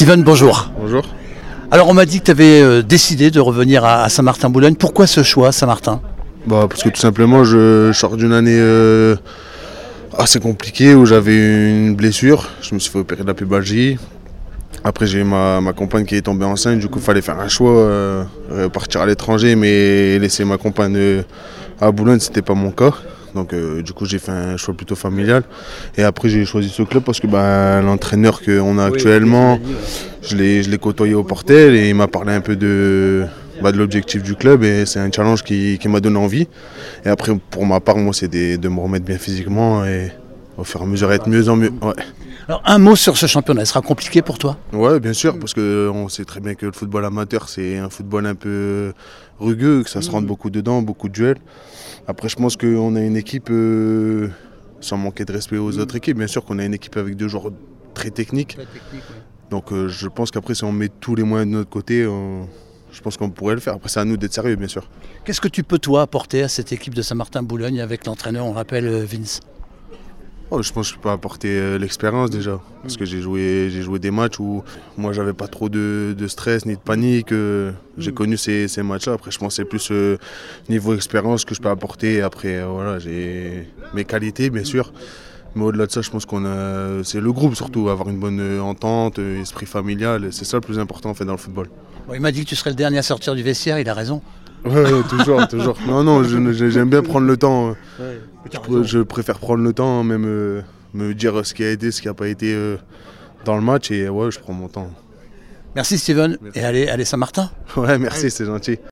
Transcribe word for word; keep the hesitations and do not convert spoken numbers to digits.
Steven, bonjour. Bonjour. Alors on m'a dit que tu avais euh, décidé de revenir à, à Saint-Martin-Boulogne. Pourquoi ce choix, Saint-Martin? Bah, parce que tout simplement, je sors d'une année euh, assez compliquée où j'avais une blessure. Je me suis fait opérer de la pubalgie. Après, j'ai ma, ma compagne qui est tombée enceinte. Du coup, il fallait faire un choix, euh, partir à l'étranger, mais laisser ma compagne euh, à Boulogne, c'était pas mon cas. Donc, euh, du coup, j'ai fait un choix plutôt familial. Et après, j'ai choisi ce club parce que bah, l'entraîneur qu'on a actuellement, je l'ai, je l'ai côtoyé au Portel et il m'a parlé un peu de, bah, de l'objectif du club. Et c'est un challenge qui, qui m'a donné envie. Et après, pour ma part, moi, c'est des, de me remettre bien physiquement et au fur et à mesure être mieux en mieux. Ouais. Alors un mot sur ce championnat, il sera compliqué pour toi? Ouais, bien sûr, parce qu'on sait très bien que le football amateur, c'est un football un peu rugueux, que ça se rentre beaucoup dedans, beaucoup de duels. Après, je pense qu'on a une équipe, euh, sans manquer de respect aux autres équipes, bien sûr qu'on a une équipe avec deux joueurs très techniques. Très technique, ouais. Donc euh, je pense qu'après, si on met tous les moyens de notre côté, on- je pense qu'on pourrait le faire. Après, c'est à nous d'être sérieux, bien sûr. Qu'est-ce que tu peux toi apporter à cette équipe de Saint-Martin-Boulogne avec l'entraîneur, on rappelle euh, Vince? Oh, je pense que je peux apporter euh, l'expérience déjà, parce que j'ai joué, j'ai joué des matchs où moi j'avais pas trop de, de stress ni de panique. euh, j'ai connu ces, ces matchs-là. Après, je pense que c'est plus euh, niveau expérience que je peux apporter. Après, euh, voilà, j'ai mes qualités bien sûr, mais au-delà de ça, je pense qu'on a, c'est le groupe surtout, avoir une bonne euh, entente, euh, esprit familial. C'est ça le plus important en fait dans le football. Bon, il m'a dit que tu serais le dernier à sortir du vestiaire, il a raison. Ouais, ouais, toujours, toujours. Non, non, je- je- j'aime bien prendre le temps. euh, Je, je préfère prendre le temps, même euh, me dire ce qui a été, ce qui n'a pas été euh, dans le match. Et ouais, je prends mon temps. Merci Steven, Merci. et allez, allez Saint-Martin. Ouais, merci, c'est gentil.